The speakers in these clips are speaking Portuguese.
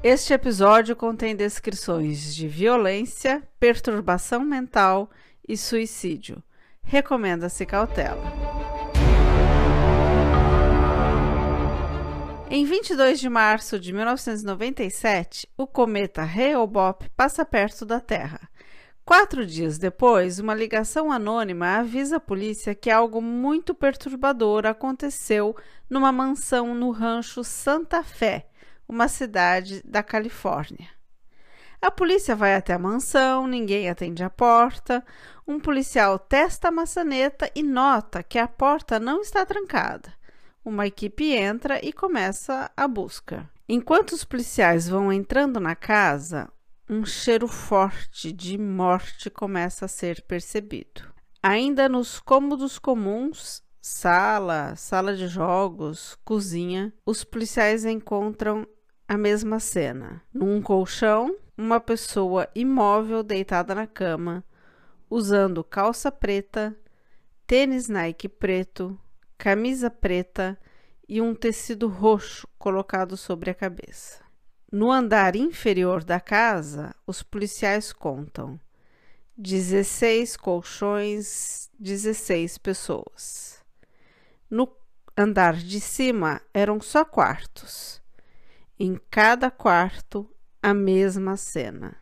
Este episódio contém descrições de violência, perturbação mental e suicídio. Recomenda-se cautela. Em 22 de março de 1997, o cometa Hale-Bopp passa perto da Terra. 4 dias depois, uma ligação anônima avisa a polícia que algo muito perturbador aconteceu numa mansão no rancho Santa Fé, uma cidade da Califórnia. A polícia vai até a mansão, ninguém atende a porta. Um policial testa a maçaneta e nota que a porta não está trancada. Uma equipe entra e começa a busca. Enquanto os policiais vão entrando na casa, um cheiro forte de morte começa a ser percebido. Ainda nos cômodos comuns, sala de jogos, cozinha, os policiais encontram a mesma cena. Num colchão, uma pessoa imóvel deitada na cama, usando calça preta, tênis Nike preto, camisa preta e um tecido roxo colocado sobre a cabeça. No andar inferior da casa, os policiais contam 16 colchões, 16 pessoas. No andar de cima eram só quartos. Em cada quarto, a mesma cena.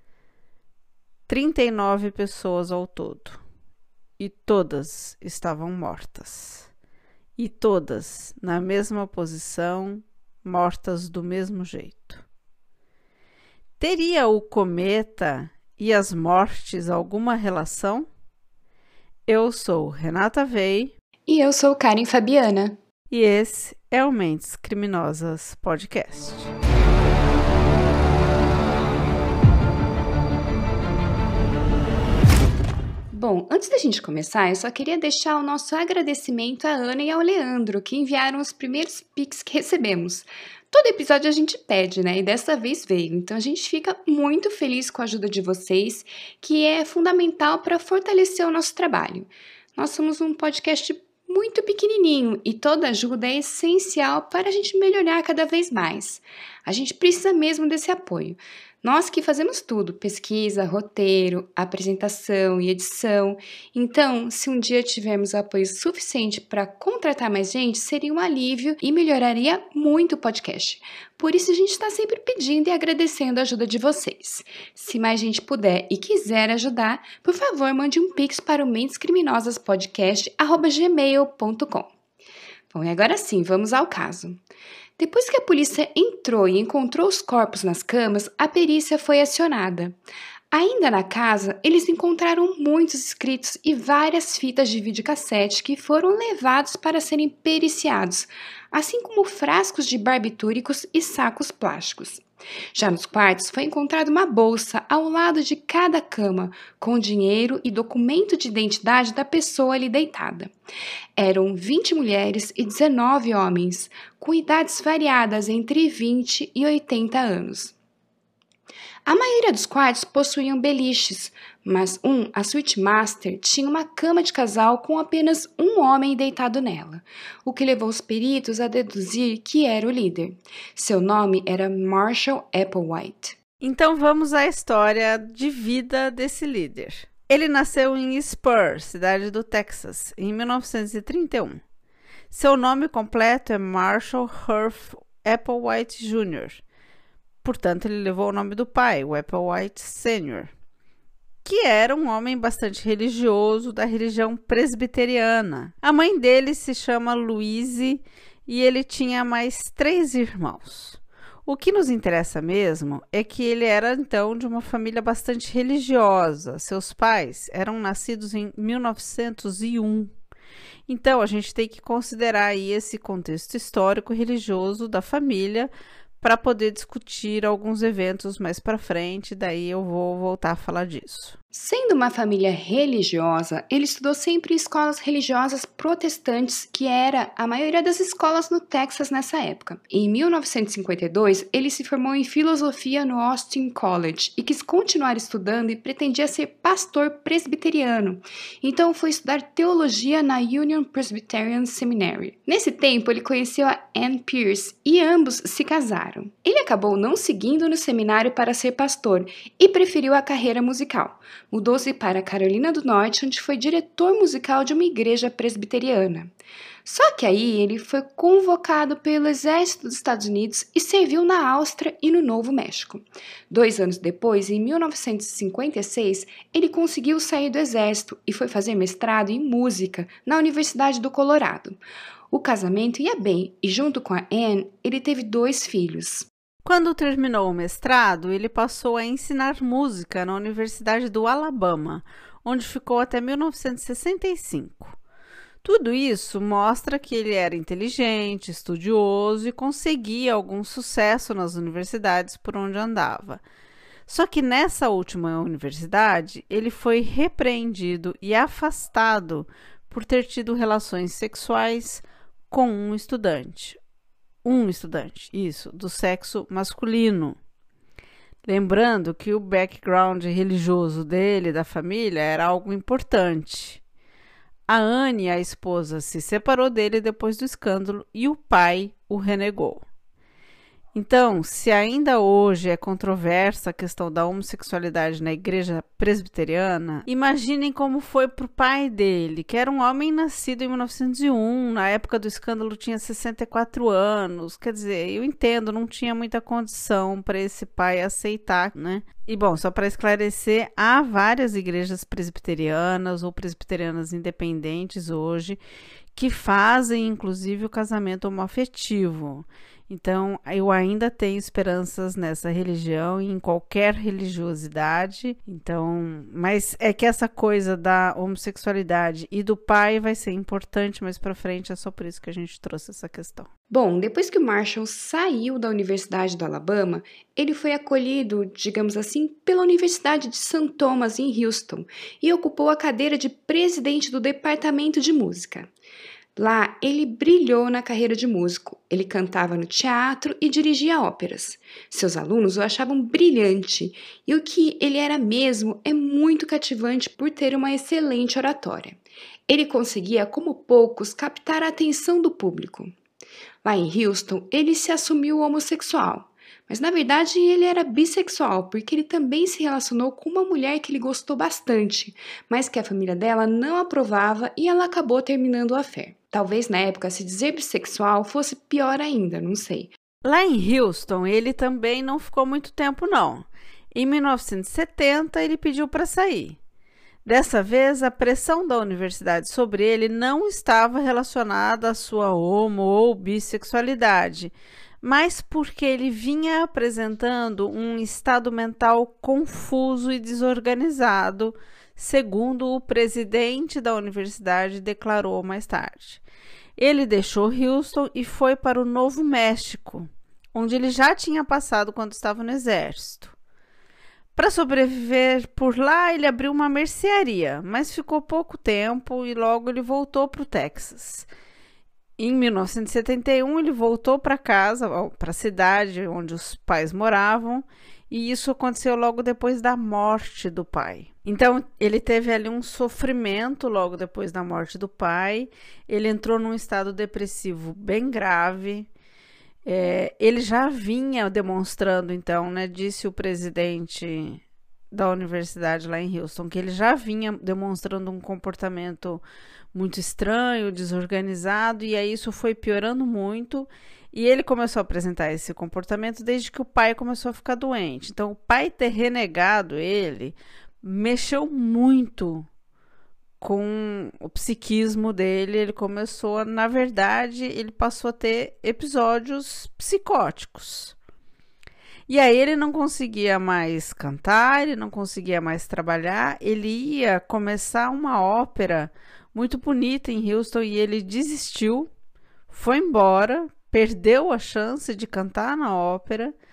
39 pessoas ao todo. E todas estavam mortas. E todas na mesma posição, mortas do mesmo jeito. Teria o cometa e as mortes alguma relação? Eu sou Renata Vei. E eu sou Karen Fabiana. E esse é o Mentes Criminosas Podcast. Bom, antes da gente começar, eu só queria deixar o nosso agradecimento à Ana e ao Leandro, que enviaram os primeiros Pix que recebemos. Todo episódio a gente pede, né? E dessa vez veio. Então a gente fica muito feliz com a ajuda de vocês, que é fundamental para fortalecer o nosso trabalho. Nós somos um podcast muito pequenininho e toda ajuda é essencial para a gente melhorar cada vez mais. A gente precisa mesmo desse apoio. Nós que fazemos tudo, pesquisa, roteiro, apresentação e edição. Então, se um dia tivermos apoio suficiente para contratar mais gente, seria um alívio e melhoraria muito o podcast. Por isso, a gente está sempre pedindo e agradecendo a ajuda de vocês. Se mais gente puder e quiser ajudar, por favor, mande um pix para o mentescriminosaspodcast@gmail.com. Bom, e agora sim, vamos ao caso. Depois que a polícia entrou e encontrou os corpos nas camas, a perícia foi acionada. Ainda na casa, eles encontraram muitos escritos e várias fitas de videocassete que foram levados para serem periciados, assim como frascos de barbitúricos e sacos plásticos. Já nos quartos, foi encontrada uma bolsa ao lado de cada cama, com dinheiro e documento de identidade da pessoa ali deitada. Eram 20 mulheres e 19 homens, com idades variadas entre 20 e 80 anos. A maioria dos quartos possuíam beliches, mas a suíte master, tinha uma cama de casal com apenas um homem deitado nela, o que levou os peritos a deduzir que era o líder. Seu nome era Marshall Applewhite. Então vamos à história de vida desse líder. Ele nasceu em Spur, cidade do Texas, em 1931. Seu nome completo é Marshall Herff Applewhite Jr., portanto, ele levou o nome do pai, o Applewhite Sr., que era um homem bastante religioso da religião presbiteriana. A mãe dele se chama Louise e ele tinha mais 3 irmãos. O que nos interessa mesmo é que ele era, então, de uma família bastante religiosa. Seus pais eram nascidos em 1901. Então, a gente tem que considerar aí esse contexto histórico e religioso da família para poder discutir alguns eventos mais para frente, daí eu vou voltar a falar disso. Sendo uma família religiosa, ele estudou sempre em escolas religiosas protestantes, que era a maioria das escolas no Texas nessa época. Em 1952, ele se formou em filosofia no Austin College e quis continuar estudando e pretendia ser pastor presbiteriano. Então foi estudar teologia na Union Presbyterian Seminary. Nesse tempo, ele conheceu a Ann Pierce e ambos se casaram. Ele acabou não seguindo no seminário para ser pastor e preferiu a carreira musical. Mudou-se para Carolina do Norte, onde foi diretor musical de uma igreja presbiteriana. Só que aí ele foi convocado pelo Exército dos Estados Unidos e serviu na Áustria e no Novo México. 2 anos depois, em 1956, ele conseguiu sair do Exército e foi fazer mestrado em música na Universidade do Colorado. O casamento ia bem e, junto com a Anne, ele teve 2 filhos. Quando terminou o mestrado, ele passou a ensinar música na Universidade do Alabama, onde ficou até 1965. Tudo isso mostra que ele era inteligente, estudioso e conseguia algum sucesso nas universidades por onde andava. Só que nessa última universidade, ele foi repreendido e afastado por ter tido relações sexuais com um estudante, isso, do sexo masculino. Lembrando que o background religioso dele, da família, era algo importante. A Anne, a esposa, se separou dele depois do escândalo e o pai o renegou. Então, se ainda hoje é controversa a questão da homossexualidade na igreja presbiteriana, imaginem como foi para o pai dele, que era um homem nascido em 1901, na época do escândalo tinha 64 anos, quer dizer, eu entendo, não tinha muita condição para esse pai aceitar, né? E bom, só para esclarecer, há várias igrejas presbiterianas ou presbiterianas independentes hoje que fazem, inclusive, o casamento homoafetivo. Então, eu ainda tenho esperanças nessa religião e em qualquer religiosidade. Então, mas é que essa coisa da homossexualidade e do pai vai ser importante mais para frente, é só por isso que a gente trouxe essa questão. Bom, depois que o Marshall saiu da Universidade do Alabama, ele foi acolhido, digamos assim, pela Universidade de St. Thomas em Houston e ocupou a cadeira de presidente do Departamento de Música. Lá, ele brilhou na carreira de músico. Ele cantava no teatro e dirigia óperas. Seus alunos o achavam brilhante e o que ele era mesmo é muito cativante por ter uma excelente oratória. Ele conseguia, como poucos, captar a atenção do público. Lá em Houston, ele se assumiu homossexual, mas na verdade ele era bissexual, porque ele também se relacionou com uma mulher que ele gostou bastante, mas que a família dela não aprovava e ela acabou terminando o affair. Talvez na época se dizer bissexual fosse pior ainda, não sei. Lá em Houston, ele também não ficou muito tempo, não. Em 1970, ele pediu para sair. Dessa vez, a pressão da universidade sobre ele não estava relacionada à sua homo ou bissexualidade, mas porque ele vinha apresentando um estado mental confuso e desorganizado, segundo o presidente da universidade declarou mais tarde. Ele deixou Houston e foi para o Novo México, onde ele já tinha passado quando estava no exército. Para sobreviver por lá, ele abriu uma mercearia, mas ficou pouco tempo e logo ele voltou para o Texas. Em 1971, ele voltou para casa, para a cidade onde os pais moravam, e isso aconteceu logo depois da morte do pai. Então, ele teve ali um sofrimento logo depois da morte do pai, ele entrou num estado depressivo bem grave. Ele já vinha demonstrando, então, né, disse o presidente da universidade lá em Houston, que ele já vinha demonstrando um comportamento muito estranho, desorganizado, e aí isso foi piorando muito, e ele começou a apresentar esse comportamento desde que o pai começou a ficar doente. Então, o pai ter renegado ele mexeu muito com o psiquismo dele. Ele começou, na verdade, ele passou a ter episódios psicóticos. E aí ele não conseguia mais cantar, ele não conseguia mais trabalhar, ele ia começar uma ópera muito bonita em Houston e ele desistiu, foi embora, perdeu a chance de cantar na ópera,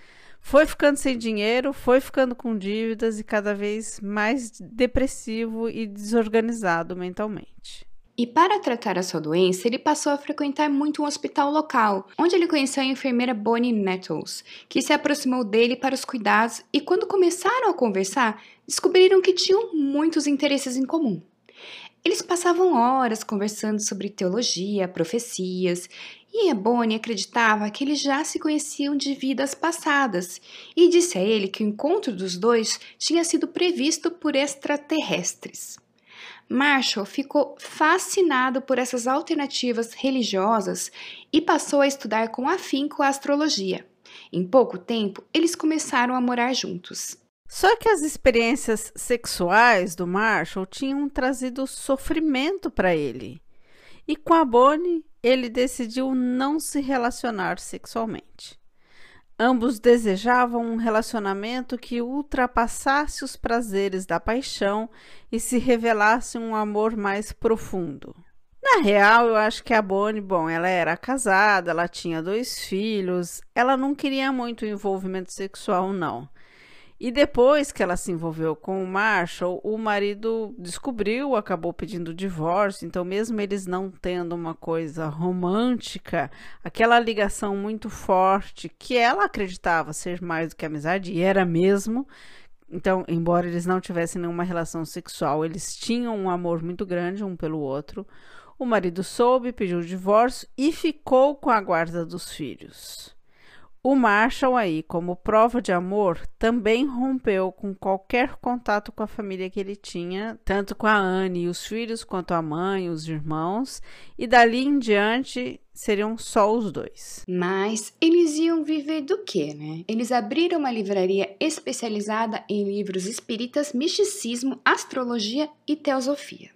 Foi ficando sem dinheiro, foi ficando com dívidas e cada vez mais depressivo e desorganizado mentalmente. E para tratar a sua doença, ele passou a frequentar muito um hospital local, onde ele conheceu a enfermeira Bonnie Nettles, que se aproximou dele para os cuidados e quando começaram a conversar, descobriram que tinham muitos interesses em comum. Eles passavam horas conversando sobre teologia, profecias, e a Bonnie acreditava que eles já se conheciam de vidas passadas e disse a ele que o encontro dos dois tinha sido previsto por extraterrestres. Marshall ficou fascinado por essas alternativas religiosas e passou a estudar com afinco a astrologia. Em pouco tempo, eles começaram a morar juntos. Só que as experiências sexuais do Marshall tinham trazido sofrimento para ele. E com a Bonnie, ele decidiu não se relacionar sexualmente. Ambos desejavam um relacionamento que ultrapassasse os prazeres da paixão e se revelasse um amor mais profundo. Na real, eu acho que a Bonnie, ela era casada, ela tinha 2 filhos, ela não queria muito envolvimento sexual, não. E depois que ela se envolveu com o Marshall, o marido descobriu, acabou pedindo divórcio. Então, mesmo eles não tendo uma coisa romântica, aquela ligação muito forte que ela acreditava ser mais do que amizade, e era mesmo. Então, embora eles não tivessem nenhuma relação sexual, eles tinham um amor muito grande um pelo outro. O marido soube, pediu divórcio e ficou com a guarda dos filhos. O Marshall aí, como prova de amor, também rompeu com qualquer contato com a família que ele tinha, tanto com a Anne e os filhos, quanto a mãe, os irmãos, e dali em diante seriam só os 2. Mas eles iam viver do quê, né? Eles abriram uma livraria especializada em livros espíritas, misticismo, astrologia e teosofia.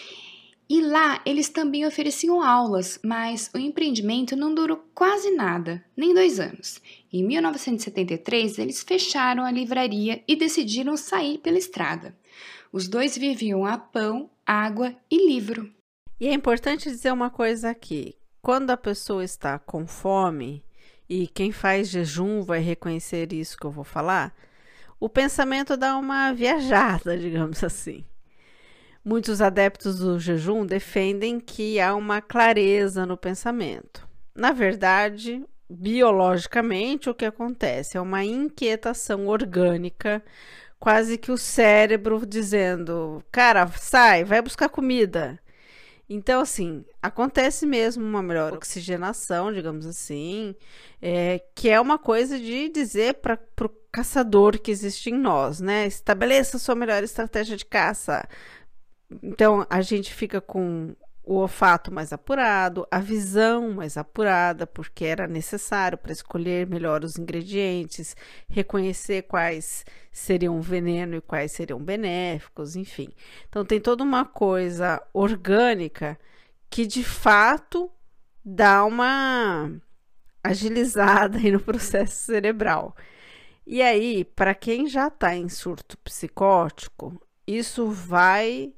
E lá eles também ofereciam aulas, mas o empreendimento não durou quase nada, nem 2 anos. Em 1973, eles fecharam a livraria e decidiram sair pela estrada. Os 2 viviam a pão, água e livro. E é importante dizer uma coisa aqui. Quando a pessoa está com fome, e quem faz jejum vai reconhecer isso que eu vou falar, o pensamento dá uma viajada, digamos assim. Muitos adeptos do jejum defendem que há uma clareza no pensamento. Na verdade, biologicamente, o que acontece é uma inquietação orgânica, quase que o cérebro dizendo, cara, sai, vai buscar comida. Então, assim, acontece mesmo uma melhor oxigenação, digamos assim, que é uma coisa de dizer para o caçador que existe em nós, né? Estabeleça a sua melhor estratégia de caça. Então, a gente fica com o olfato mais apurado, a visão mais apurada, porque era necessário para escolher melhor os ingredientes, reconhecer quais seriam veneno e quais seriam benéficos, enfim. Então, tem toda uma coisa orgânica que, de fato, dá uma agilizada aí no processo cerebral. E aí, para quem já está em surto psicótico, isso vai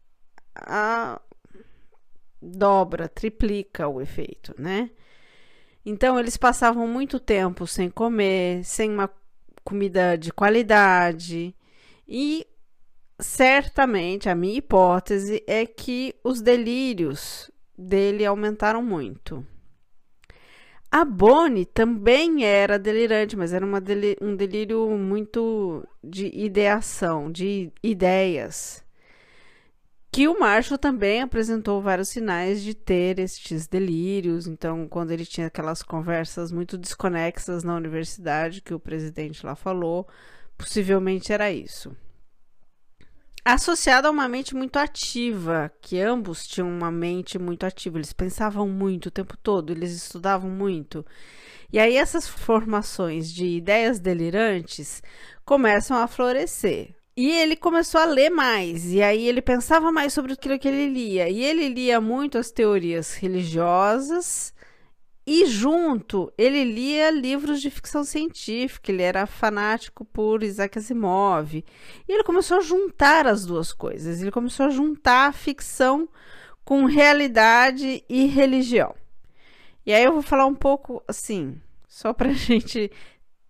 dobra, triplica o efeito, né? Então, eles passavam muito tempo sem comer, sem uma comida de qualidade e certamente a minha hipótese é que os delírios dele aumentaram muito. A Bonnie também era delirante, mas era um delírio muito de ideação, de ideias. Que o Marshall também apresentou vários sinais de ter estes delírios. Então, quando ele tinha aquelas conversas muito desconexas na universidade, que o presidente lá falou, possivelmente era isso. Associado a uma mente muito ativa, que ambos tinham uma mente muito ativa, eles pensavam muito o tempo todo, eles estudavam muito. E aí essas formações de ideias delirantes começam a florescer. E ele começou a ler mais, e aí ele pensava mais sobre aquilo que ele lia. E ele lia muito as teorias religiosas e junto ele lia livros de ficção científica, ele era fanático por Isaac Asimov. E ele começou a juntar as duas coisas, ele começou a juntar a ficção com realidade e religião. E aí eu vou falar um pouco assim, só para a gente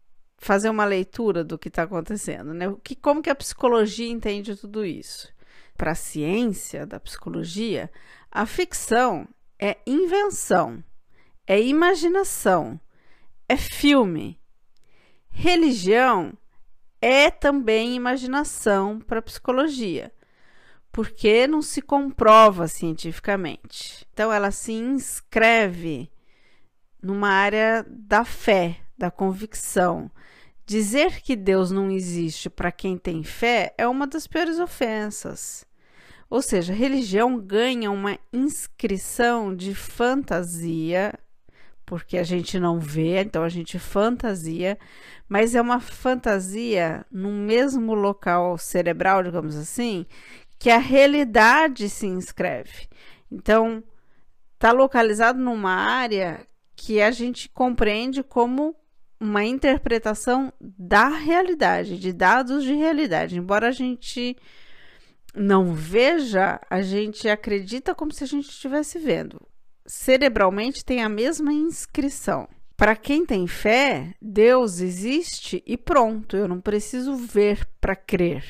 fazer uma leitura do que está acontecendo, né? Como que a psicologia entende tudo isso? Para a ciência da psicologia, a ficção é invenção, é imaginação, é filme. Religião é também imaginação para a psicologia, porque não se comprova cientificamente. Então, ela se inscreve numa área da fé, da convicção. Dizer que Deus não existe para quem tem fé é uma das piores ofensas. Ou seja, a religião ganha uma inscrição de fantasia, porque a gente não vê, então a gente fantasia, mas é uma fantasia no mesmo local cerebral, digamos assim, que a realidade se inscreve. Então, está localizado numa área que a gente compreende como uma interpretação da realidade, de dados de realidade. Embora a gente não veja, a gente acredita como se a gente estivesse vendo. Cerebralmente tem a mesma inscrição. Para quem tem fé, Deus existe e pronto, eu não preciso ver para crer.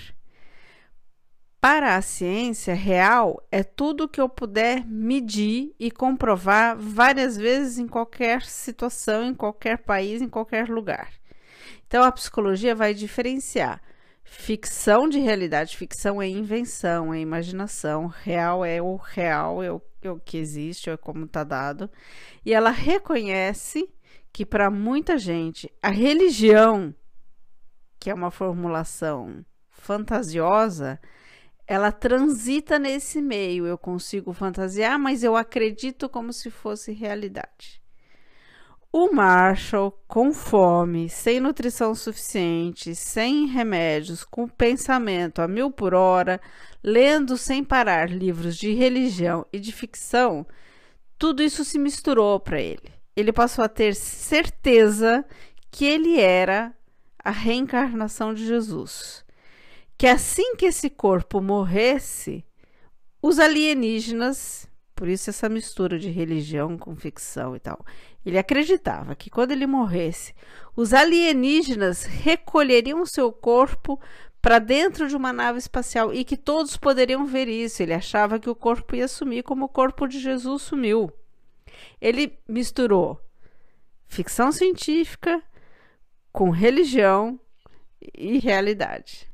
Para a ciência real, é tudo que eu puder medir e comprovar várias vezes em qualquer situação, em qualquer país, em qualquer lugar. Então, a psicologia vai diferenciar ficção de realidade. Ficção é invenção, é imaginação. Real é o que existe, é como está dado. E ela reconhece que, para muita gente, a religião, que é uma formulação fantasiosa, ela transita nesse meio. Eu consigo fantasiar, mas eu acredito como se fosse realidade. O Marshall, com fome, sem nutrição suficiente, sem remédios, com pensamento a 1000 por hora, lendo sem parar livros de religião e de ficção, tudo isso se misturou para ele. Ele passou a ter certeza que ele era a reencarnação de Jesus. Que assim que esse corpo morresse, os alienígenas, por isso essa mistura de religião com ficção e tal, ele acreditava que quando ele morresse, os alienígenas recolheriam seu corpo para dentro de uma nave espacial e que todos poderiam ver isso. Ele achava que o corpo ia sumir como o corpo de Jesus sumiu. Ele misturou ficção científica com religião e realidade.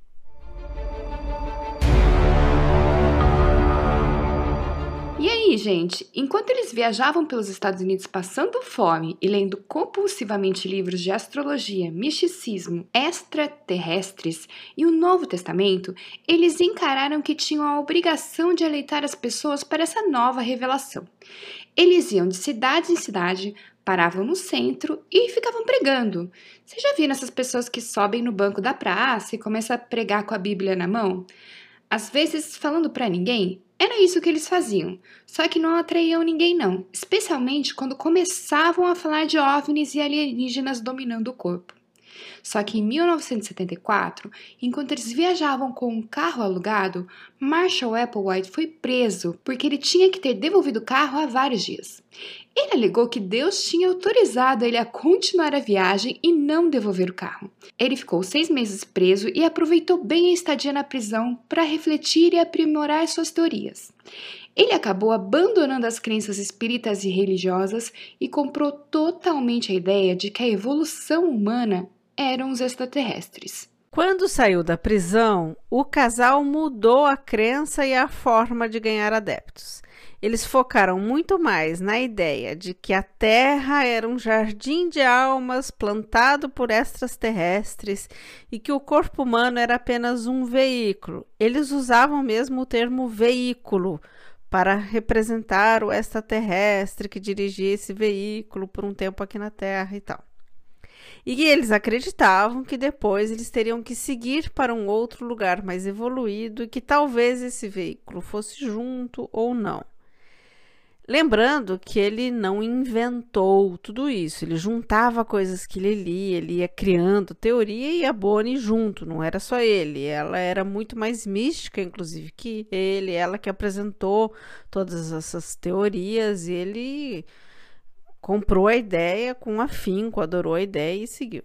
E aí, gente, enquanto eles viajavam pelos Estados Unidos passando fome e lendo compulsivamente livros de astrologia, misticismo, extraterrestres e o Novo Testamento, eles encararam que tinham a obrigação de aleitar as pessoas para essa nova revelação. Eles iam de cidade em cidade, paravam no centro e ficavam pregando. Vocês já viram essas pessoas que sobem no banco da praça e começam a pregar com a Bíblia na mão? Às vezes, falando para ninguém, era isso que eles faziam, só que não atraíam ninguém não, especialmente quando começavam a falar de OVNIs e alienígenas dominando o corpo. Só que em 1974, enquanto eles viajavam com um carro alugado, Marshall Applewhite foi preso porque ele tinha que ter devolvido o carro há vários dias. Ele alegou que Deus tinha autorizado ele a continuar a viagem e não devolver o carro. Ele ficou 6 meses preso e aproveitou bem a estadia na prisão para refletir e aprimorar suas teorias. Ele acabou abandonando as crenças espíritas e religiosas e comprou totalmente a ideia de que a evolução humana eram os extraterrestres. Quando saiu da prisão, o casal mudou a crença e a forma de ganhar adeptos. Eles focaram muito mais na ideia de que a Terra era um jardim de almas plantado por extraterrestres e que o corpo humano era apenas um veículo. Eles usavam mesmo o termo veículo para representar o extraterrestre que dirigia esse veículo por um tempo aqui na Terra e tal. E eles acreditavam que depois eles teriam que seguir para um outro lugar mais evoluído e que talvez esse veículo fosse junto ou não. Lembrando que ele não inventou tudo isso, ele juntava coisas que ele lia, ele ia criando teoria e a Bonnie junto, não era só ele, ela era muito mais mística, inclusive, que ele, ela que apresentou todas essas teorias e ele comprou a ideia com afinco, adorou a ideia e seguiu.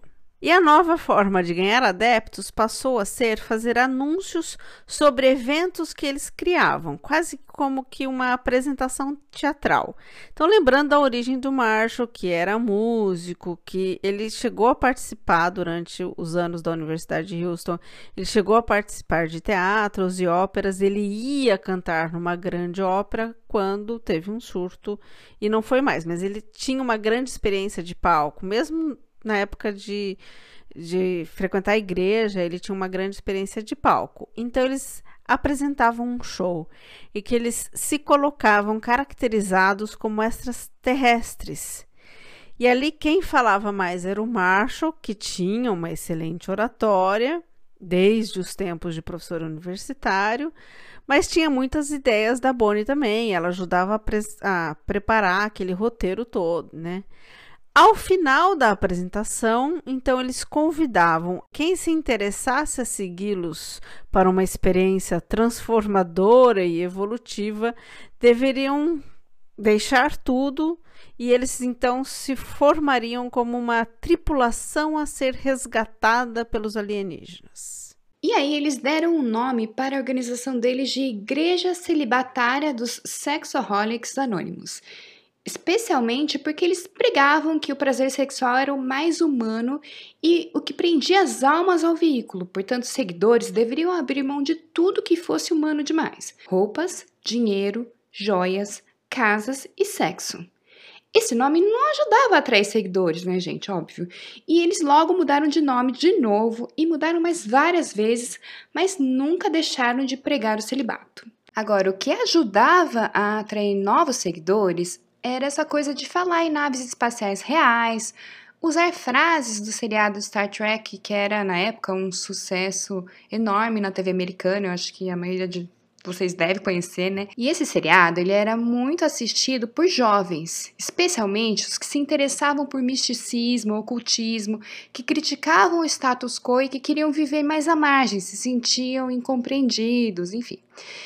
E a nova forma de ganhar adeptos passou a ser fazer anúncios sobre eventos que eles criavam, quase como que uma apresentação teatral. Então, lembrando da origem do Marshall, que era músico, que ele chegou a participar durante os anos da Universidade de Houston, ele chegou a participar de teatros e óperas, ele ia cantar numa grande ópera quando teve um surto e não foi mais, mas ele tinha uma grande experiência de palco, mesmo na época de frequentar a igreja, ele tinha uma grande experiência de palco. Então, eles apresentavam um show e que eles se colocavam caracterizados como extraterrestres. E ali quem falava mais era o Marshall, que tinha uma excelente oratória, desde os tempos de professor universitário, mas tinha muitas ideias da Bonnie também, ela ajudava a preparar aquele roteiro todo, né? Ao final da apresentação, então, eles convidavam quem se interessasse a segui-los para uma experiência transformadora e evolutiva, deveriam deixar tudo e eles então se formariam como uma tripulação a ser resgatada pelos alienígenas. E aí eles deram um nome para a organização deles de Igreja Celibatária dos Sexaholics Anônimos. Especialmente porque eles pregavam que o prazer sexual era o mais humano e o que prendia as almas ao veículo. Portanto, os seguidores deveriam abrir mão de tudo que fosse humano demais: roupas, dinheiro, joias, casas e sexo. Esse nome não ajudava a atrair seguidores, né, gente? Óbvio. E eles logo mudaram de nome de novo e mudaram mais várias vezes, mas nunca deixaram de pregar o celibato. Agora, o que ajudava a atrair novos seguidores era essa coisa de falar em naves espaciais reais, usar frases do seriado Star Trek, que era, na época, um sucesso enorme na TV americana, eu acho que a maioria de vocês deve conhecer, né? E esse seriado, ele era muito assistido por jovens, especialmente os que se interessavam por misticismo, ocultismo, que criticavam o status quo e que queriam viver mais à margem, se sentiam incompreendidos, enfim.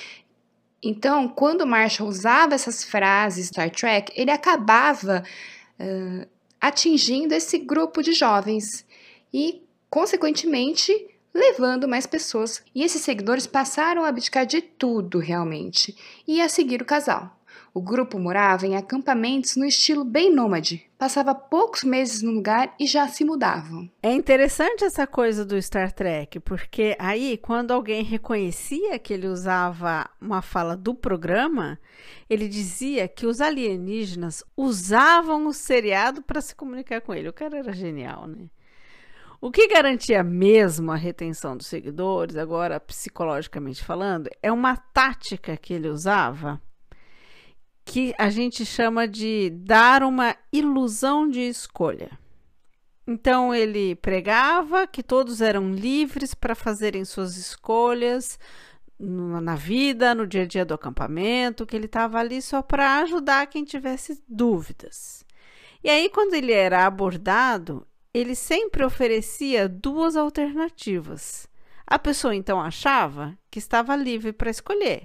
Então, quando Marshall usava essas frases Star Trek, ele acabava atingindo esse grupo de jovens e, consequentemente, levando mais pessoas. E esses seguidores passaram a abdicar de tudo, realmente, e a seguir o casal. O grupo morava em acampamentos no estilo bem nômade. Passava poucos meses no lugar e já se mudavam. É interessante essa coisa do Star Trek, porque aí, quando alguém reconhecia que ele usava uma fala do programa, ele dizia que os alienígenas usavam o seriado para se comunicar com ele. O cara era genial, né? O que garantia mesmo a retenção dos seguidores, agora psicologicamente falando, é uma tática que ele usava, que a gente chama de dar uma ilusão de escolha. Então, ele pregava que todos eram livres para fazerem suas escolhas na vida, no dia a dia do acampamento, que ele estava ali só para ajudar quem tivesse dúvidas. E aí, quando ele era abordado, ele sempre oferecia duas alternativas. A pessoa, então, achava que estava livre para escolher.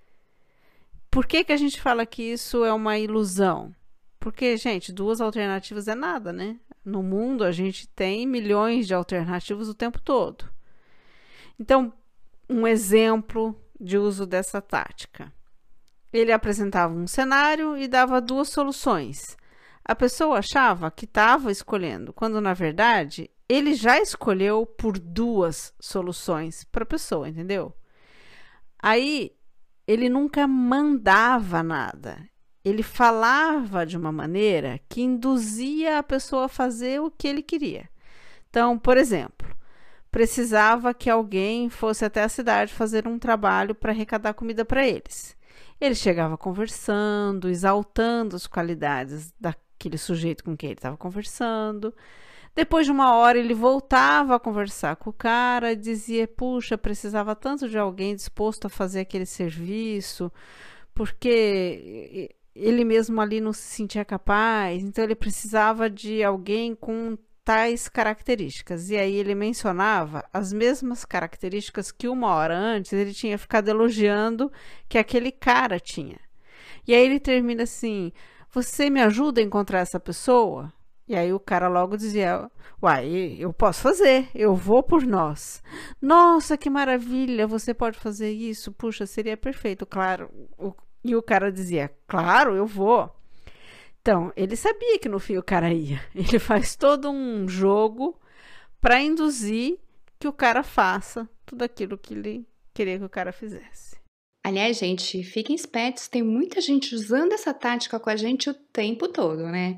Por que a gente fala que isso é uma ilusão? Porque, gente, duas alternativas é nada, né? No mundo, a gente tem milhões de alternativas o tempo todo. Então, um exemplo de uso dessa tática. Ele apresentava um cenário e dava duas soluções. A pessoa achava que estava escolhendo, quando, na verdade, ele já escolheu por duas soluções para a pessoa, entendeu? Aí, ele nunca mandava nada. Ele falava de uma maneira que induzia a pessoa a fazer o que ele queria. Então, por exemplo, precisava que alguém fosse até a cidade fazer um trabalho para arrecadar comida para eles. Ele chegava conversando, exaltando as qualidades daquele sujeito com quem ele estava conversando. Depois de uma hora, ele voltava a conversar com o cara e dizia, puxa, precisava tanto de alguém disposto a fazer aquele serviço, porque ele mesmo ali não se sentia capaz, então ele precisava de alguém com tais características. E aí ele mencionava as mesmas características que uma hora antes ele tinha ficado elogiando que aquele cara tinha. E aí ele termina assim, você me ajuda a encontrar essa pessoa? E aí o cara logo dizia, uai, eu posso fazer, eu vou por nós. Nossa, que maravilha, você pode fazer isso? Puxa, seria perfeito, claro. E o cara dizia, claro, eu vou. Então, ele sabia que no fim o cara ia. Ele faz todo um jogo para induzir que o cara faça tudo aquilo que ele queria que o cara fizesse. Aliás, gente, fiquem espertos, tem muita gente usando essa tática com a gente o tempo todo, né?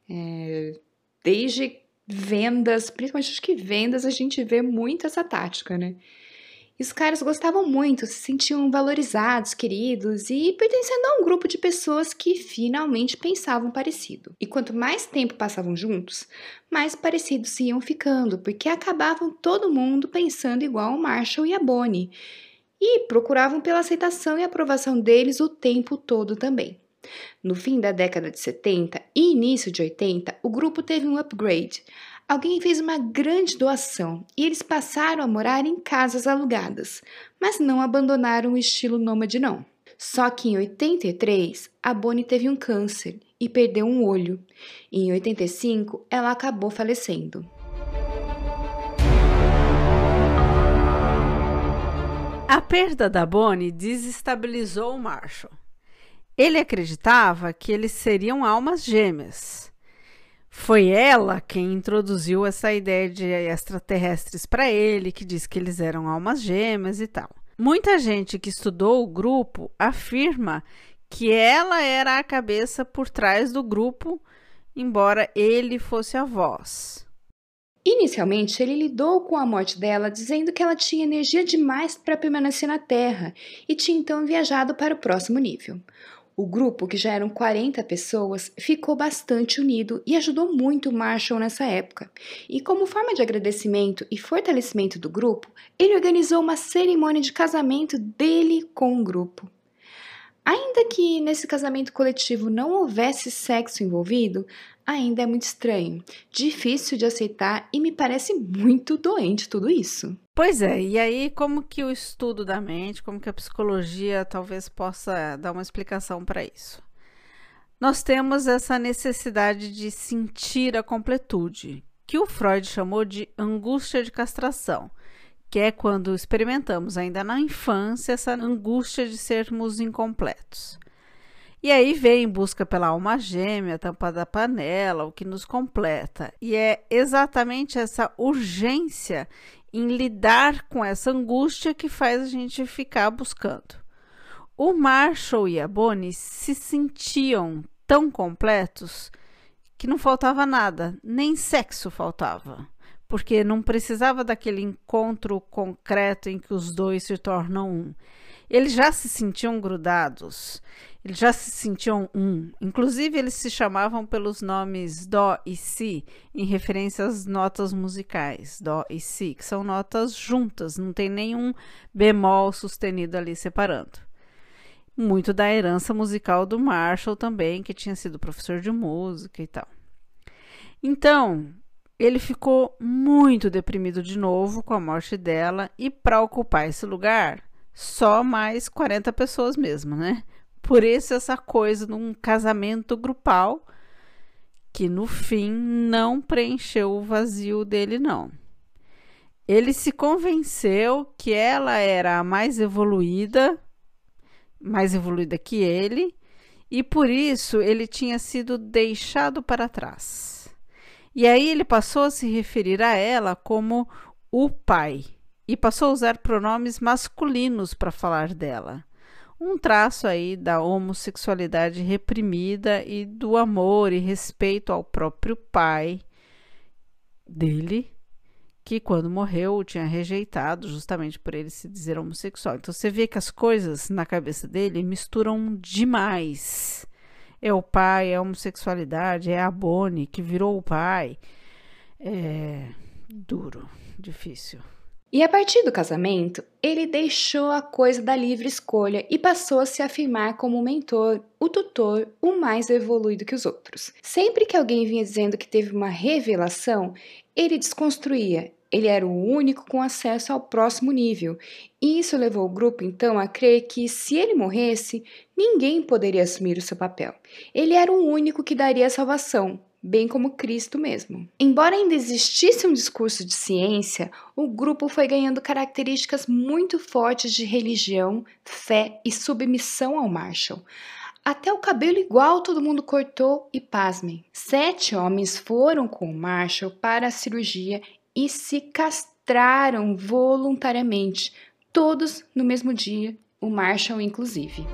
Desde vendas, principalmente acho que vendas, a gente vê muito essa tática, né? E os caras gostavam muito, se sentiam valorizados, queridos e pertencendo a um grupo de pessoas que finalmente pensavam parecido. E quanto mais tempo passavam juntos, mais parecidos se iam ficando, porque acabavam todo mundo pensando igual o Marshall e a Bonnie. E procuravam pela aceitação e aprovação deles o tempo todo também. No fim da década de 70 e início de 80, o grupo teve um upgrade. Alguém fez uma grande doação e eles passaram a morar em casas alugadas, mas não abandonaram o estilo nômade não. Só que em 83, a Bonnie teve um câncer e perdeu um olho. E em 85, ela acabou falecendo. A perda da Bonnie desestabilizou o Marshall. Ele acreditava que eles seriam almas gêmeas. Foi ela quem introduziu essa ideia de extraterrestres para ele, que diz que eles eram almas gêmeas e tal. Muita gente que estudou o grupo afirma que ela era a cabeça por trás do grupo, embora ele fosse a voz. Inicialmente, ele lidou com a morte dela dizendo que ela tinha energia demais para permanecer na Terra e tinha então viajado para o próximo nível. O grupo, que já eram 40 pessoas, ficou bastante unido e ajudou muito o Marshall nessa época. E como forma de agradecimento e fortalecimento do grupo, ele organizou uma cerimônia de casamento dele com o grupo. Ainda que nesse casamento coletivo não houvesse sexo envolvido, ainda é muito estranho, difícil de aceitar e me parece muito doente tudo isso. Pois é, e aí como que o estudo da mente, como que a psicologia talvez possa dar uma explicação para isso? Nós temos essa necessidade de sentir a completude, que o Freud chamou de angústia de castração, que é quando experimentamos ainda na infância essa angústia de sermos incompletos. E aí vem em busca pela alma gêmea, tampa da panela, o que nos completa. E é exatamente essa urgência em lidar com essa angústia que faz a gente ficar buscando. O Marshall e a Bonnie se sentiam tão completos que não faltava nada, nem sexo faltava. Porque não precisava daquele encontro concreto em que os dois se tornam um. Eles já se sentiam grudados, eles já se sentiam um. Inclusive, eles se chamavam pelos nomes Dó e Si, em referência às notas musicais, Dó e Si, que são notas juntas, não tem nenhum bemol sustenido ali separando. Muito da herança musical do Marshall também, que tinha sido professor de música e tal. Então, ele ficou muito deprimido de novo com a morte dela e para ocupar esse lugar, só mais 40 pessoas mesmo, né? Por isso essa coisa de um casamento grupal que no fim não preencheu o vazio dele, não. Ele se convenceu que ela era a mais evoluída que ele, e por isso ele tinha sido deixado para trás. E aí ele passou a se referir a ela como o pai e passou a usar pronomes masculinos para falar dela. Um traço aí da homossexualidade reprimida e do amor e respeito ao próprio pai dele, que quando morreu o tinha rejeitado justamente por ele se dizer homossexual. Então você vê que as coisas na cabeça dele misturam demais. É o pai, é a homossexualidade, é a Bonnie que virou o pai. É duro, difícil. E a partir do casamento, ele deixou a coisa da livre escolha e passou a se afirmar como o mentor, o tutor, o mais evoluído que os outros. Sempre que alguém vinha dizendo que teve uma revelação, ele desconstruía. Ele era o único com acesso ao próximo nível. E isso levou o grupo, então, a crer que, se ele morresse, ninguém poderia assumir o seu papel. Ele era o único que daria a salvação, bem como Cristo mesmo. Embora ainda existisse um discurso de ciência, o grupo foi ganhando características muito fortes de religião, fé e submissão ao Marshall. Até o cabelo igual todo mundo cortou e, pasmem, 7 homens foram com o Marshall para a cirurgia e se castraram voluntariamente, todos no mesmo dia, o Marshall inclusive.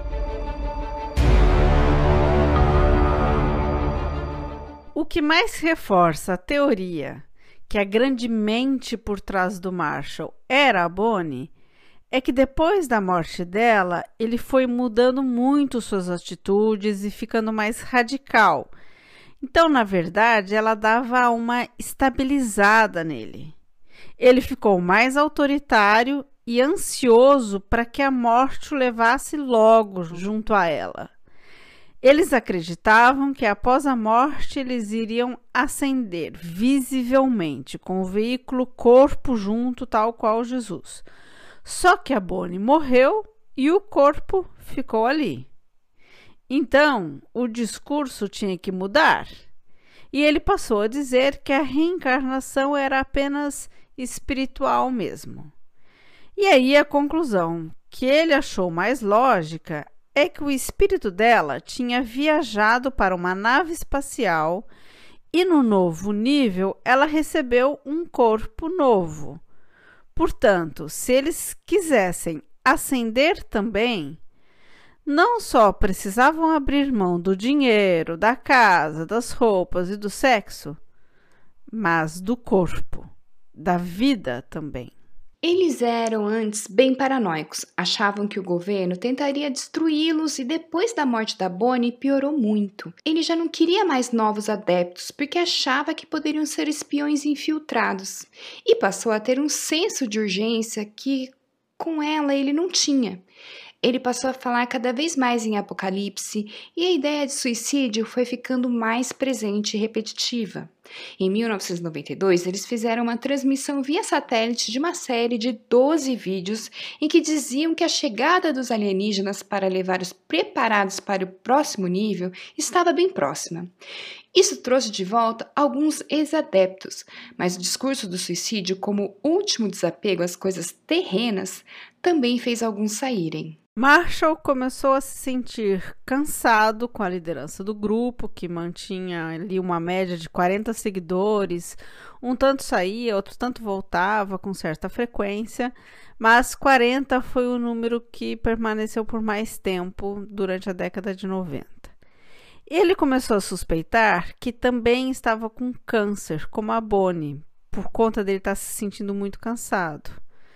O que mais reforça a teoria que a grande mente por trás do Marshall era a Bonnie é que depois da morte dela, ele foi mudando muito suas atitudes e ficando mais radical. Então, na verdade, ela dava uma estabilizada nele. Ele ficou mais autoritário e ansioso para que a morte o levasse logo junto a ela. Eles acreditavam que após a morte eles iriam ascender visivelmente com o veículo corpo junto, tal qual Jesus. Só que a Bonnie morreu e o corpo ficou ali. Então, o discurso tinha que mudar. E ele passou a dizer que a reencarnação era apenas espiritual mesmo. E aí a conclusão que ele achou mais lógica é que o espírito dela tinha viajado para uma nave espacial e no novo nível ela recebeu um corpo novo. Portanto, se eles quisessem ascender também, não só precisavam abrir mão do dinheiro, da casa, das roupas e do sexo, mas do corpo, da vida também. Eles eram antes bem paranoicos, achavam que o governo tentaria destruí-los e depois da morte da Bonnie piorou muito. Ele já não queria mais novos adeptos porque achava que poderiam ser espiões infiltrados e passou a ter um senso de urgência que com ela ele não tinha. Ele passou a falar cada vez mais em apocalipse e a ideia de suicídio foi ficando mais presente e repetitiva. Em 1992, eles fizeram uma transmissão via satélite de uma série de 12 vídeos em que diziam que a chegada dos alienígenas para levar os preparados para o próximo nível estava bem próxima. Isso trouxe de volta alguns ex-adeptos, mas o discurso do suicídio como último desapego às coisas terrenas também fez alguns saírem. Marshall começou a se sentir cansado com a liderança do grupo, que mantinha ali uma média de 40 seguidores. Um tanto saía, outro tanto voltava com certa frequência, mas 40 foi o número que permaneceu por mais tempo durante a década de 90. Ele começou a suspeitar que também estava com câncer, como a Bonnie, por conta dele estar se sentindo muito cansado.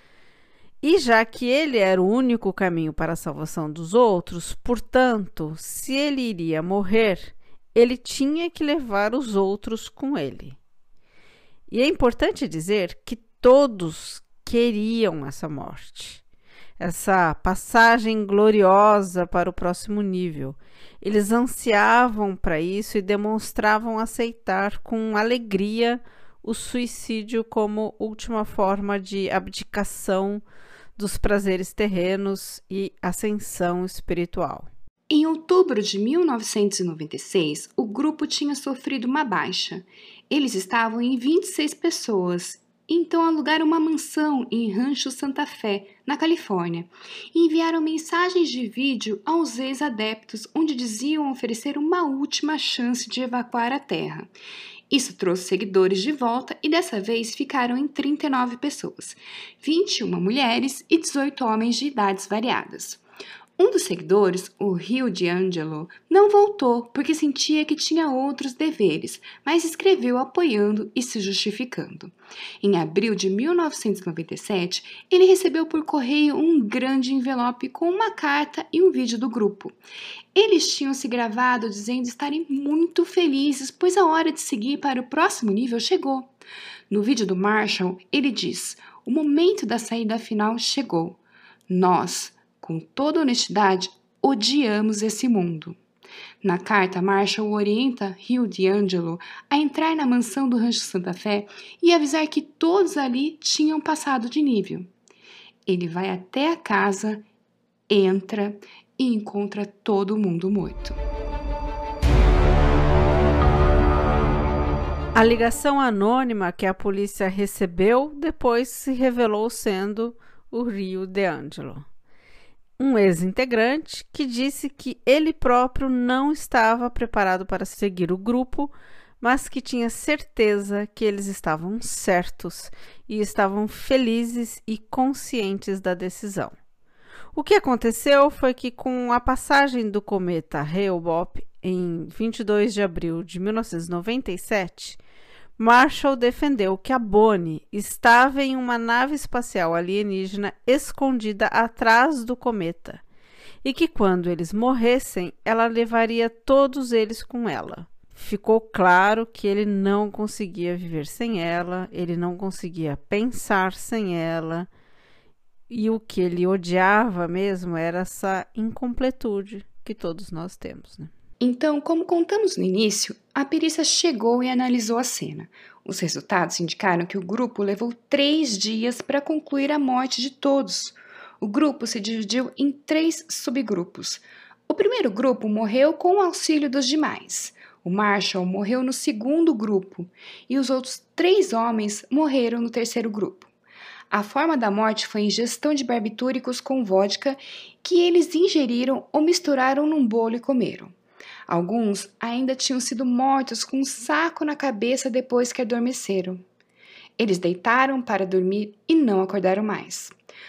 E já que ele era o único caminho para a salvação dos outros, portanto, se ele iria morrer, ele tinha que levar os outros com ele. E é importante dizer que todos queriam essa morte, essa passagem gloriosa para o próximo nível. Eles ansiavam para isso e demonstravam aceitar com alegria o suicídio como última forma de abdicação dos prazeres terrenos e ascensão espiritual. Em outubro de 1996, o grupo tinha sofrido uma baixa. Eles estavam em 26 pessoas, então alugaram uma mansão em Rancho Santa Fé, na Califórnia, e enviaram mensagens de vídeo aos ex-adeptos onde diziam oferecer uma última chance de evacuar a Terra. Isso trouxe seguidores de volta e dessa vez ficaram em 39 pessoas, 21 mulheres e 18 homens de idades variadas. Um dos seguidores, o Rio D'Angelo, não voltou porque sentia que tinha outros deveres, mas escreveu apoiando e se justificando. Em abril de 1997, ele recebeu por correio um grande envelope com uma carta e um vídeo do grupo. Eles tinham se gravado dizendo estarem muito felizes, pois a hora de seguir para o próximo nível chegou. No vídeo do Marshall, ele diz: "O momento da saída final chegou. Nós, com toda honestidade, odiamos esse mundo." Na carta, Marshall orienta Rio D'Angelo a entrar na mansão do Rancho Santa Fé e avisar que todos ali tinham passado de nível. Ele vai até a casa, entra e encontra todo mundo morto. A ligação anônima que a polícia recebeu depois se revelou sendo o Rio DeAngelo, um ex-integrante que disse que ele próprio não estava preparado para seguir o grupo, mas que tinha certeza que eles estavam certos e estavam felizes e conscientes da decisão. O que aconteceu foi que, com a passagem do cometa Hale-Bopp em 22 de abril de 1997, Marshall defendeu que a Bonnie estava em uma nave espacial alienígena escondida atrás do cometa e que, quando eles morressem, ela levaria todos eles com ela. Ficou claro que ele não conseguia viver sem ela, ele não conseguia pensar sem ela, e o que ele odiava mesmo era essa incompletude que todos nós temos, né? Então, como contamos no início, a perícia chegou e analisou a cena. Os resultados indicaram que o grupo levou 3 dias para concluir a morte de todos. O grupo se dividiu em 3 subgrupos. O primeiro grupo morreu com o auxílio dos demais. O Marshall morreu no segundo grupo e os outros 3 homens morreram no terceiro grupo. A forma da morte foi ingestão de barbitúricos com vodka que eles ingeriram ou misturaram num bolo e comeram. Alguns ainda tinham sido mortos com um saco na cabeça depois que adormeceram. Eles deitaram para dormir e não acordaram mais.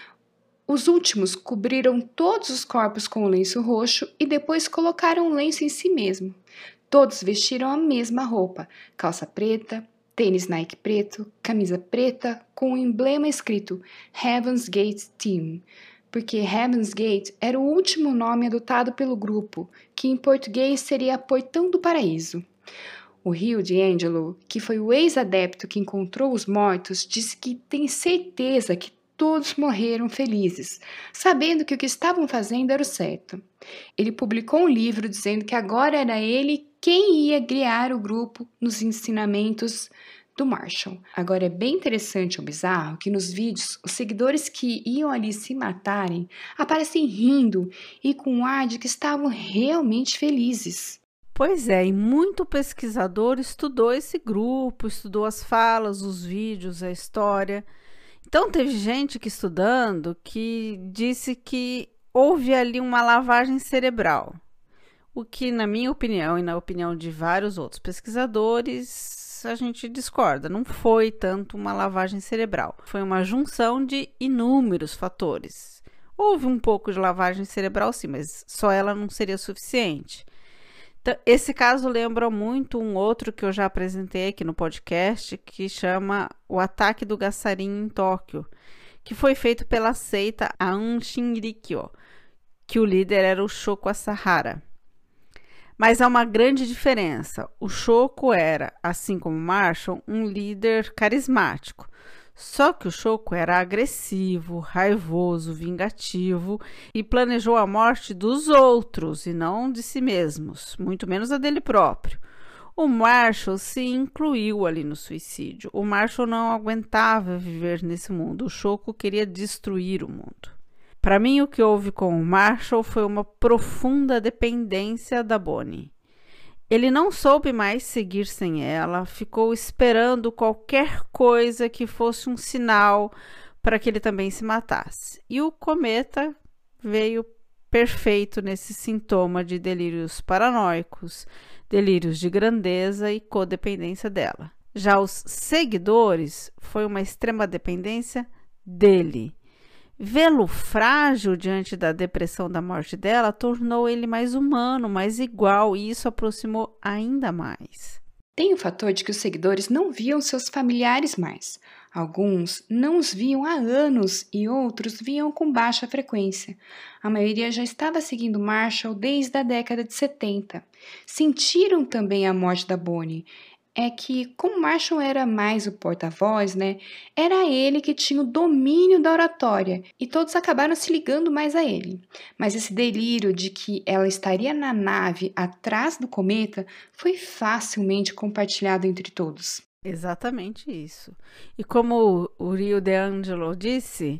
Os últimos cobriram todos os corpos com um lenço roxo e depois colocaram o lenço em si mesmo. Todos vestiram a mesma roupa, calça preta, tênis Nike preto, camisa preta com um emblema escrito Heaven's Gate Team, porque Heaven's Gate era o último nome adotado pelo grupo, que em português seria Portão do Paraíso. O Rio DeAngelo, que foi o ex-adepto que encontrou os mortos, disse que tem certeza que todos morreram felizes, sabendo que o que estavam fazendo era o certo. Ele publicou um livro dizendo que agora era ele quem ia guiar o grupo nos ensinamentos do Marshall. Agora é bem interessante ou bizarro que nos vídeos os seguidores que iam ali se matarem aparecem rindo e com um ar de que estavam realmente felizes. Pois é, e muito pesquisador estudou esse grupo, estudou as falas, os vídeos, a história. Então teve gente que estudando que disse que houve ali uma lavagem cerebral, o que, na minha opinião e na opinião de vários outros pesquisadores, a gente discorda. Não foi tanto uma lavagem cerebral, foi uma junção de inúmeros fatores. Houve um pouco de lavagem cerebral sim, mas só ela não seria suficiente. Então, esse caso lembra muito um outro que eu já apresentei aqui no podcast, que chama O Ataque do Gassarin em Tóquio, que foi feito pela seita Aum Shinrikyo, que o líder era o Shoko Asahara. Mas há uma grande diferença. O Shoko era, assim como Marshall, um líder carismático. Só que o Shoko era agressivo, raivoso, vingativo e planejou a morte dos outros e não de si mesmos, muito menos a dele próprio. O Marshall se incluiu ali no suicídio. O Marshall não aguentava viver nesse mundo. O Shoko queria destruir o mundo. Para mim, o que houve com o Marshall foi uma profunda dependência da Bonnie. Ele não soube mais seguir sem ela, ficou esperando qualquer coisa que fosse um sinal para que ele também se matasse. E o cometa veio perfeito nesse sintoma de delírios paranoicos, delírios de grandeza e codependência dela. Já os seguidores foi uma extrema dependência dele. Vê-lo frágil diante da depressão da morte dela tornou ele mais humano, mais igual, e isso aproximou ainda mais. Tem o fator de que os seguidores não viam seus familiares mais. Alguns não os viam há anos e outros viam com baixa frequência. A maioria já estava seguindo Marshall desde a década de 70. Sentiram também a morte da Bonnie. É que, como Marshall era mais o porta-voz, era ele que tinha o domínio da oratória e todos acabaram se ligando mais a ele. Mas esse delírio de que ela estaria na nave atrás do cometa foi facilmente compartilhado entre todos. Exatamente isso. E como o Rio DeAngelo disse,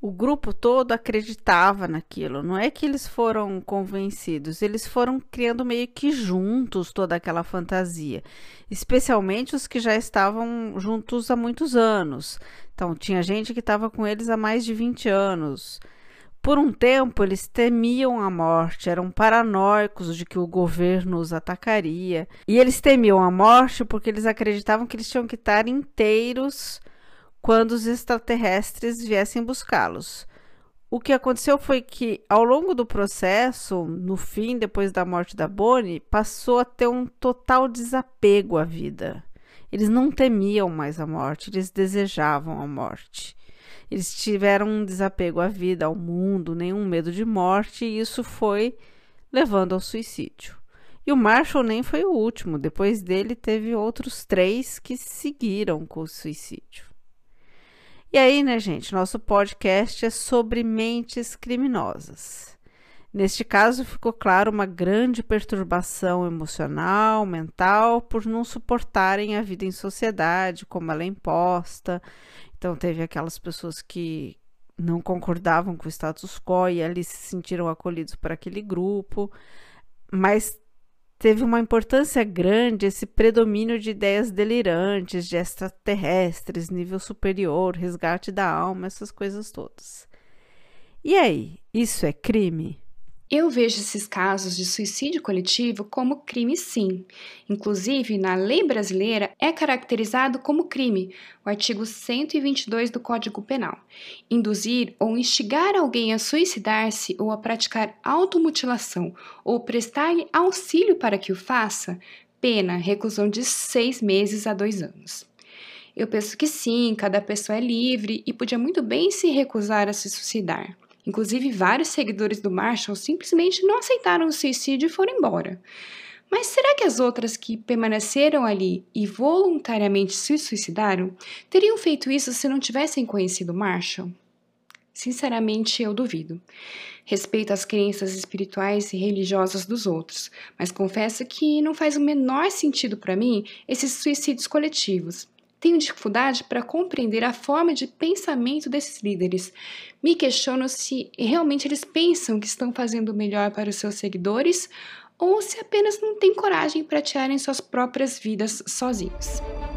O grupo todo acreditava naquilo, não é que eles foram convencidos, eles foram criando meio que juntos toda aquela fantasia, especialmente os que já estavam juntos há muitos anos. Então, tinha gente que estava com eles há mais de 20 anos. Por um tempo, eles temiam a morte, eram paranoicos de que o governo os atacaria. E eles temiam a morte porque eles acreditavam que eles tinham que estar inteiros quando os extraterrestres viessem buscá-los. O que aconteceu foi que, ao longo do processo, no fim, depois da morte da Bonnie, passou a ter um total desapego à vida. Eles não temiam mais a morte, eles desejavam a morte. Eles tiveram um desapego à vida, ao mundo, nenhum medo de morte, e isso foi levando ao suicídio. E o Marshall nem foi o último. Depois dele, teve outros 3 que seguiram com o suicídio. E aí, né, gente, nosso podcast é sobre mentes criminosas. Neste caso, ficou claro uma grande perturbação emocional, mental, por não suportarem a vida em sociedade, como ela é imposta. Então, teve aquelas pessoas que não concordavam com o status quo e ali se sentiram acolhidos por aquele grupo, mas teve uma importância grande esse predomínio de ideias delirantes, de extraterrestres, nível superior, resgate da alma, essas coisas todas. E aí, isso é crime? Eu vejo esses casos de suicídio coletivo como crime, sim. Inclusive, na lei brasileira é caracterizado como crime, o artigo 122 do Código Penal. Induzir ou instigar alguém a suicidar-se ou a praticar automutilação ou prestar-lhe auxílio para que o faça, pena, reclusão de 6 meses a 2 anos. Eu penso que sim, cada pessoa é livre e podia muito bem se recusar a se suicidar. Inclusive, vários seguidores do Marshall simplesmente não aceitaram o suicídio e foram embora. Mas será que as outras que permaneceram ali e voluntariamente se suicidaram teriam feito isso se não tivessem conhecido Marshall? Sinceramente, eu duvido. Respeito as crenças espirituais e religiosas dos outros, mas confesso que não faz o menor sentido para mim esses suicídios coletivos. Tenho dificuldade para compreender a forma de pensamento desses líderes. Me questiono se realmente eles pensam que estão fazendo o melhor para os seus seguidores ou se apenas não têm coragem para tirarem suas próprias vidas sozinhos.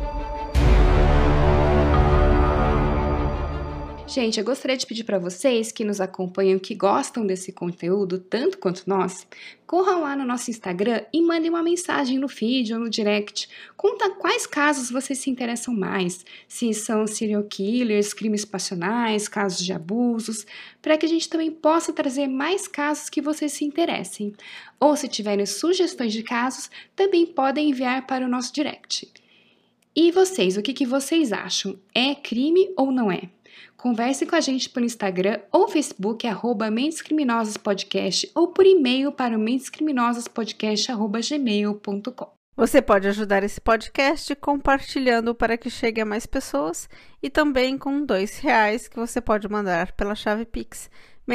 Gente, eu gostaria de pedir para vocês que nos acompanham, que gostam desse conteúdo tanto quanto nós, corram lá no nosso Instagram e mandem uma mensagem no feed ou no direct. Conta quais casos vocês se interessam mais, se são serial killers, crimes passionais, casos de abusos, para que a gente também possa trazer mais casos que vocês se interessem. Ou se tiverem sugestões de casos, também podem enviar para o nosso direct. E vocês, o que vocês acham? É crime ou não é? Converse com a gente por Instagram ou Facebook, @mentescriminosaspodcast, ou por e-mail para o mentescriminosaspodcast@gmail.com. Você pode ajudar esse podcast compartilhando para que chegue a mais pessoas e também com R$2 que você pode mandar pela chave Pix,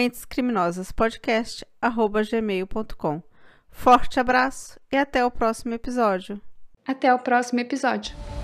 mentescriminosaspodcast@gmail.com. Forte abraço e até o próximo episódio. Até o próximo episódio.